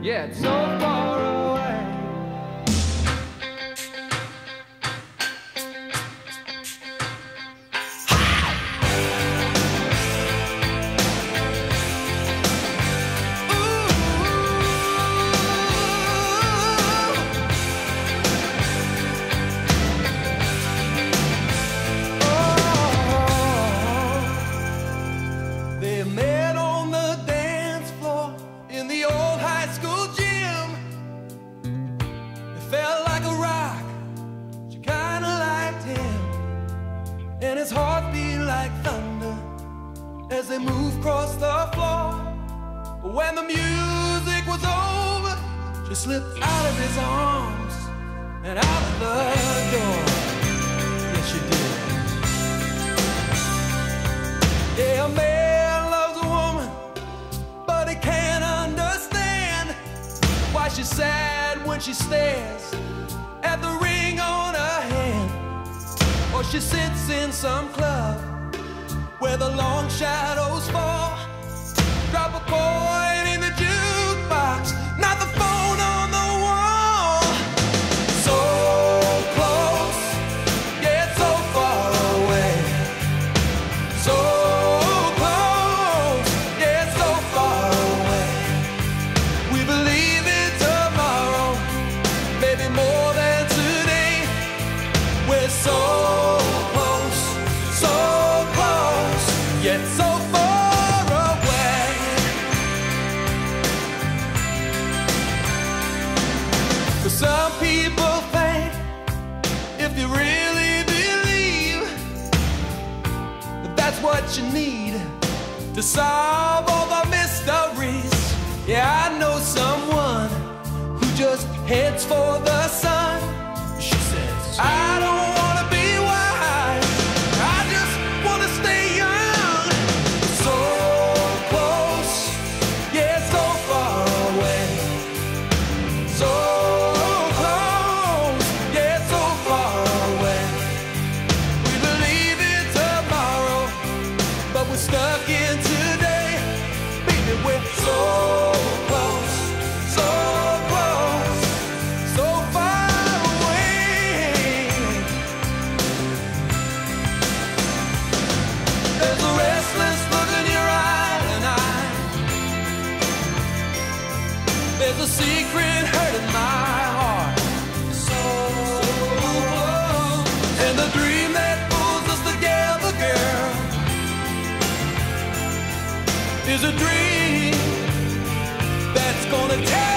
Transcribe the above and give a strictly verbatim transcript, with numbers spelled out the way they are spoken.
Yeah, it's so far away. They met on the dance floor in the old high school gym. It felt like a rock, she kinda liked him, and his heart beat like thunder as they moved across the floor. But when the music was over, she slipped out of his arms and out of the door. Yes, she did. Yeah, man loves a woman, but he can't understand why she's sad when she stares at the ring on her hand, or she sits in some club where the long shadows fall. Drop a coin in the jukebox, not the phone on the wall. So close, yet so far away. So close, yet so far away. We believe in tomorrow, maybe more than today. We're so close, so close, yet so far away. But some people think if you really believe that that's what you need to solve all the mysteries. Yeah, I know someone who just heads for the sun. She says, I don't want to be wise, I just want to stay young. So close, yeah, so far away. So close, yeah, so far away. We believe in tomorrow, but we're stuck in today. Baby, we're so close, so close, so far away. There's a restless look in your eye tonight. There's a secret hurt in my heart. So close. And the dream that pulls us together, girl, is a dream that's gonna tear